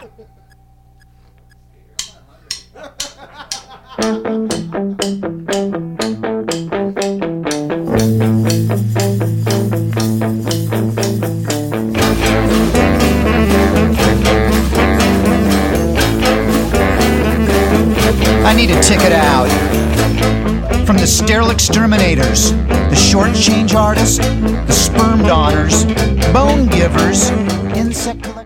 I need a ticket out. From the sterile exterminators, the short change artists, the sperm donors, bone givers, insect collectors.